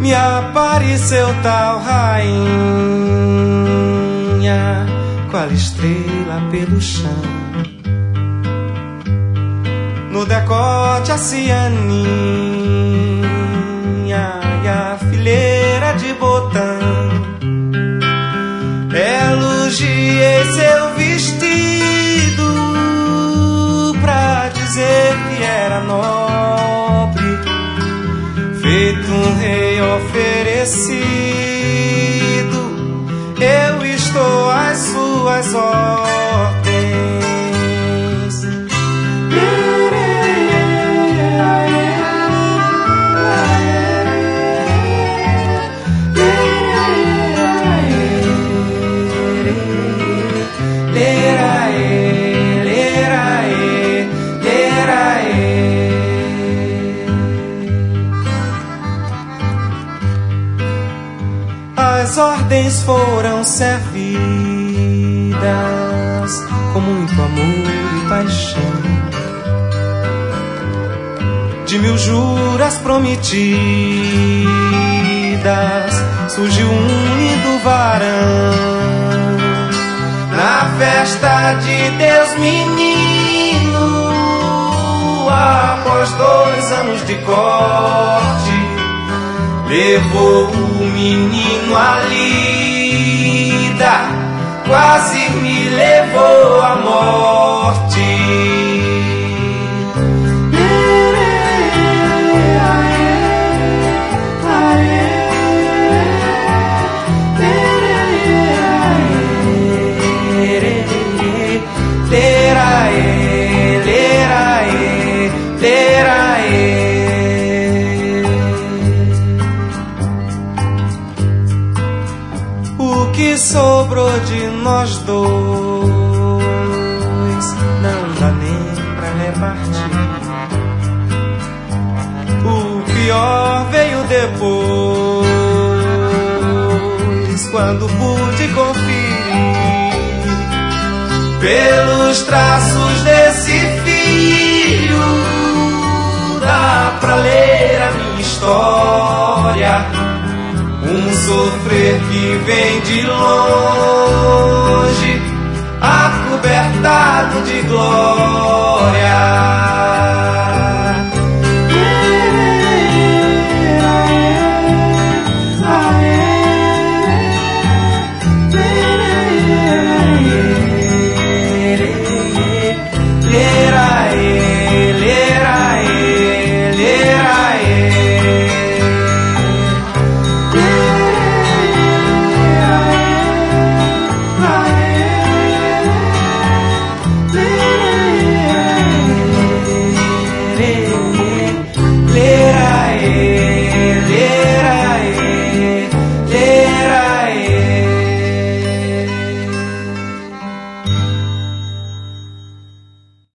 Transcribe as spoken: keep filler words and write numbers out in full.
me apareceu tal rainha, qual estrela pelo chão, no decote a cianinha e a fileira de botão. Elogiei seu vestido pra dizer que era nobre, feito um rei oferecido. Eu estou às suas ordens. As ordens foram servidas com muito amor e paixão. De mil juras prometidas surgiu um lindo varão. Na festa de Deus menino, após dois anos de corte, levou o menino à lida, quase me levou à morte. O que sobrou de nós dois não dá nem pra repartir. O pior veio depois, quando pude conferir pelos traços desse filho. Dá pra ler a minha história, um sofrer que vem de longe, acobertado de glória. Hey.